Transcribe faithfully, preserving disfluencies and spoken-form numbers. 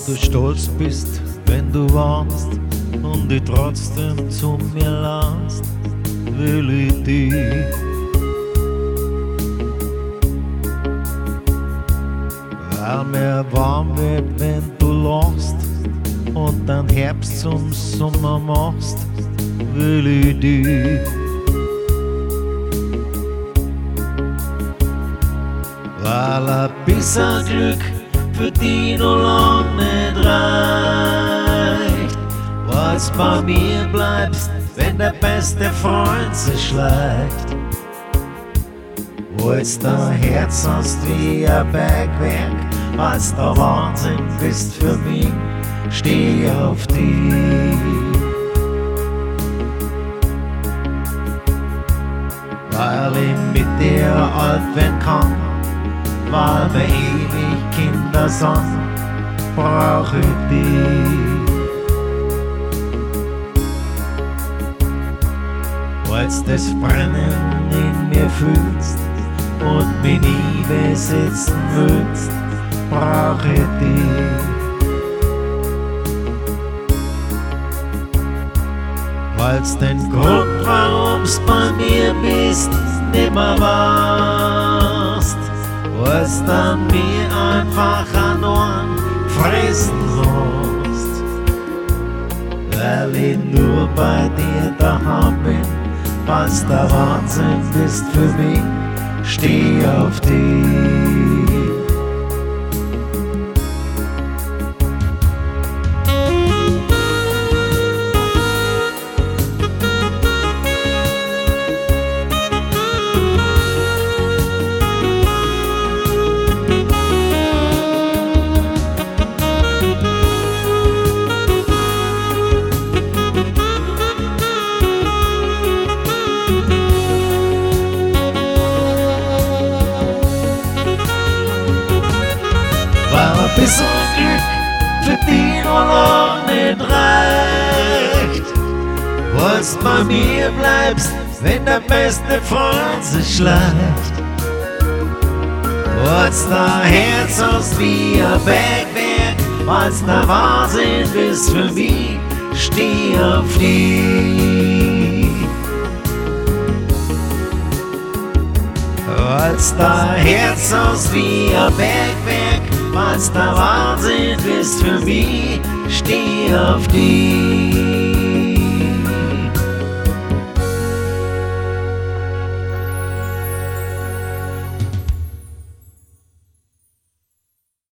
du stolz bist, wenn du warnst und dich trotzdem zu mir lernst, will ich dich. Weil mir warm wird, wenn du lachst und dann Herbst zum Sommer machst, will ich dich. Weil ein bisschen Glück für die noch lang nicht reicht, weil's bei mir bleibst, wenn der beste Freund sich schleicht. Weil's dein Herz hast wie ein Bergwerk, weil's der Wahnsinn bist für mich, steh ich auf dich. Weil ich mit dir alt werden kann, weil wir ewig Kinder sind, brauch ich dich. Weil's das Brennen in mir fühlst und mich nie besitzen willst, brauch ich dich. Weil's den Grund, warum's bei mir bist, nimmer weißt, weil's dann mir einfach an Ohren fressen musst. Weil ich nur bei dir daheim bin, weil's der Wahnsinn bist für mich, steh auf dich. Weil ein bisschen Glück für die noch lang nicht reicht, weil's bei mir bleibst, wenn der beste Freund sich schleicht. Weil's dein Herz hast wie ein Bergwerk, weil's der Wahnsinn bist für mich, steh auf dich. Weil's dein Herz hast wie ein Bergwerk, weil's der Wahnsinn bist für mich, steh auf dich.